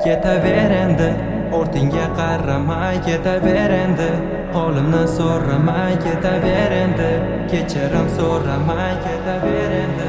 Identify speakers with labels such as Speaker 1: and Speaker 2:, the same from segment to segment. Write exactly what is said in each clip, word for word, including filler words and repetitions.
Speaker 1: Ketaver endi, ortingga qaramay ketaver endi, qo'limni so'ramay ketaver endi, kechirim so'ramay ketaver endi.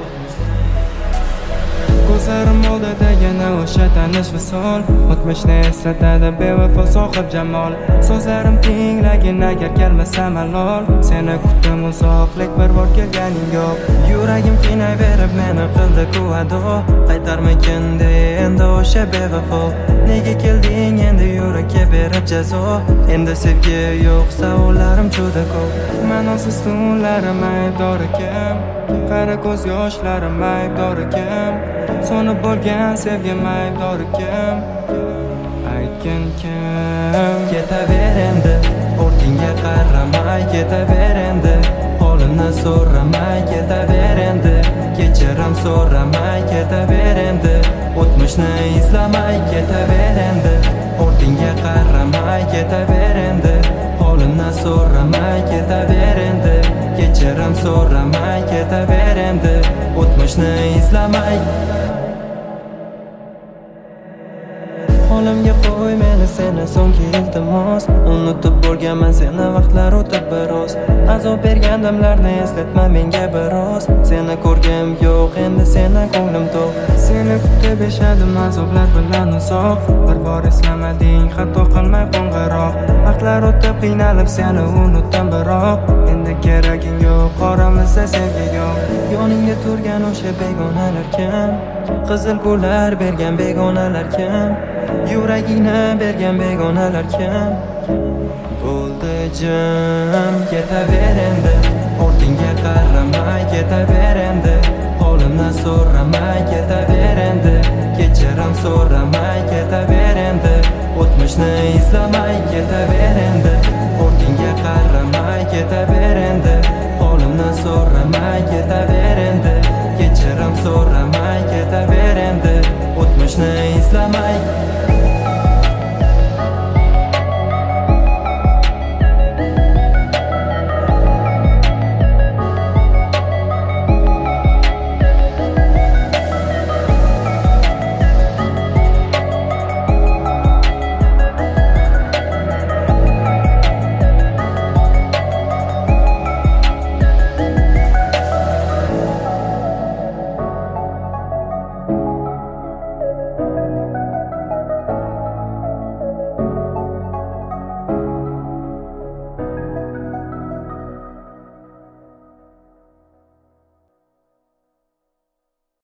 Speaker 2: Ko'zlarim oldida yana o'sha tanish visol, o'tmishni eslatadi bevafo sohib jamol. So'zlarim tinglagin agar kelmasa malol, seni kutdim uzoqlik bir bor kelganing yo'q.
Speaker 1: Yuragim qiynayverib meni qildi ku-ado, qaytarmikin-de endi o'sha bevafo. Nega kelding endi yurakka berib jazo, endi sevgi yo'q savollarim juda ko'p.
Speaker 2: Ma'nosiz tunlarim aybdor ekan, qara ko'z yoshlarim aybdor ekan, so'nib bo'lgan sevgim aybdor ekan. Aytgin kim?
Speaker 1: Ketaver endi, ortingga qaramay ketaver endi, qo'limni so'ramay ketaver endi, kechirim so'ramay ketaver endi, o'tmishni izlamay ketaver endi, ortingga qaramay ketaver endi, qo'limni so'ramay ketaver endi, kechirim so'ramay ketaver endi, o'tmishni izlamay. Qo'limga qo'y meni seni so'nggi iltimos, unutib bo'lganman seni vaqtlar o'tib biroz. Azob bergan damlarni eslatma menga biroz, seni ko'rgim yo'q endi seni ko'nglim to'q.
Speaker 2: Seni kutib yashadim azoblar bilan uzoq, bir bor eslamading hatto qilmay qo'ng'iroq. Vaqtlar o'tib qiynalib seni unutdim biroq, endi keraging yo'q, oramizda sevgi yo'q.
Speaker 1: Yoningda turgan o'sha begonalar kim? Qizil gullar bergan begonalar kim? Yuragingni bergan begonalar kim? Bo'ldi jim, ketaver endi, ortingga qaramay ketaver endi, qo'limni so'ramay ketaver endi, kechirim so'ramay ketaver endi, o'tmishni izlamay ketaver endi, ortingga qaramay ketaver endi, qo'limni so'ramay ketaver endi, kechirim so'ramay